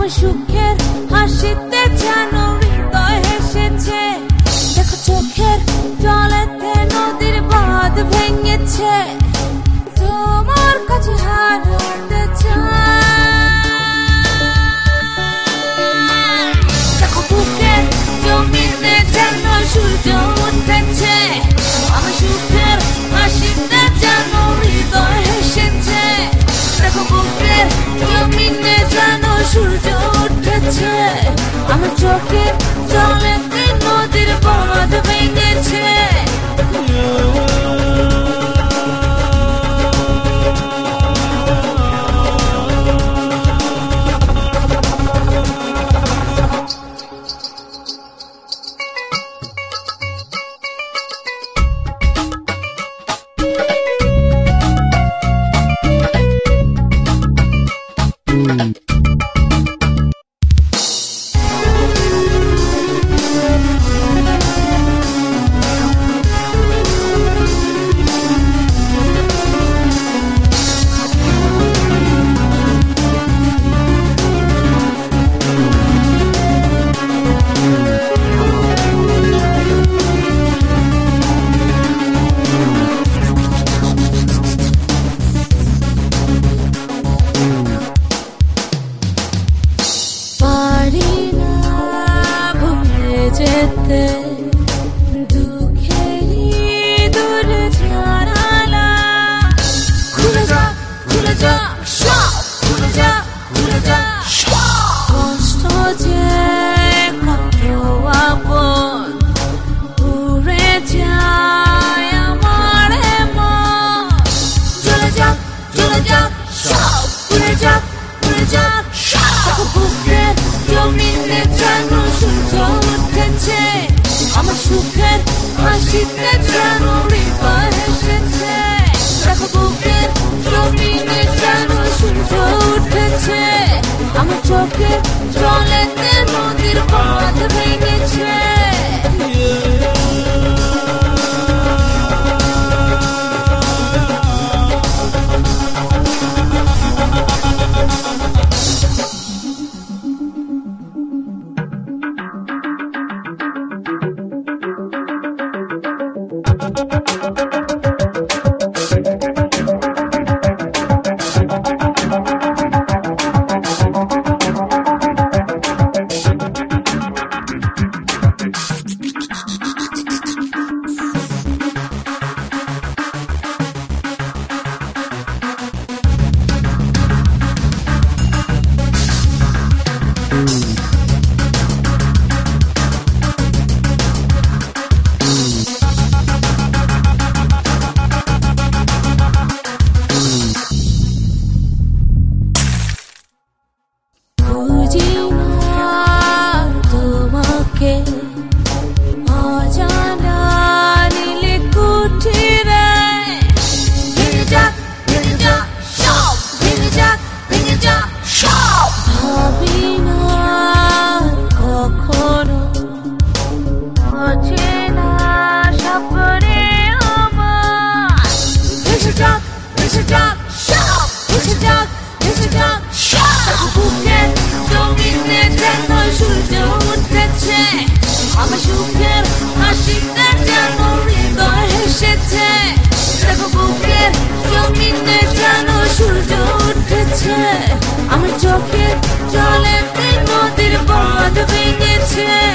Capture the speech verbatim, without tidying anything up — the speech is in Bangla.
আমার সুখের হাসিতে যেন হৃদয় হেসেছে। দেখো চোখের জলেতে নদীর বাঁধ ভেঙেছে, তোমার কাছে হারাতে চাই। দেখো বুকের জমিতে যেন সূর্য উঠেছে, আমার সুখের হাসিতে যেন হৃদয় হেসেছে। দেখো বুকের জমিতে যেন সূর্য উঠেছে, আমার চোখের জলেতে নদীর বাঁধ ভেঙেছে। যেতে দুঃখেরই দূর জানালা খুলে যা খুলে যা সব খুলে যা খুলে যা কষ্ট যে কত আপন উড়ে যায় আমার মন। চলে যা চলে যা সব উড়ে যা উড়ে যা সব বুকের জমিনে যেন সূর্য উঠেছে, আমার সুখের হাসিতে যেন হৃদয় হেসেছে। দেখো বুকের জমিনে যেন সূর্য উঠেছে, আমার চোখের জলেতে নদীর বাঁধ ভেঙেছে। আমার সুখের হাসিতে যেন হৃদয় হেসেছে, দেখো বুকের জমিনে যেন সূর্য উঠেছে, আমার চোখের জলেতে নদীর বাঁধ ভেঙেছে।